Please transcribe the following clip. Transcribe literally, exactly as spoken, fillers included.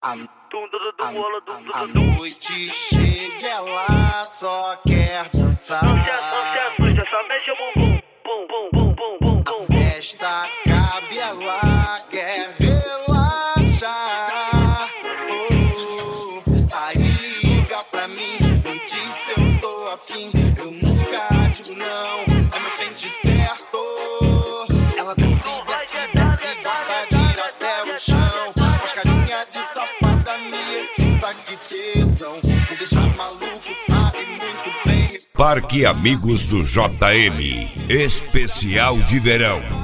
A noite chega, ela só quer dançar. Não se assusta, só mexe o bumbum. Bum, bum, bum, bum, bum, bum. A festa cabe, ela quer relaxar. Oh, aí liga pra mim, me diz se eu tô afim. Eu nunca digo não, é meu pente certo. Ela desce, desce, desce, gosta de ir até o chão. As carinhas de safada me excita, que tesão. Me deixa maluco, sabe muito bem. Parque Amigos do J M, especial de verão.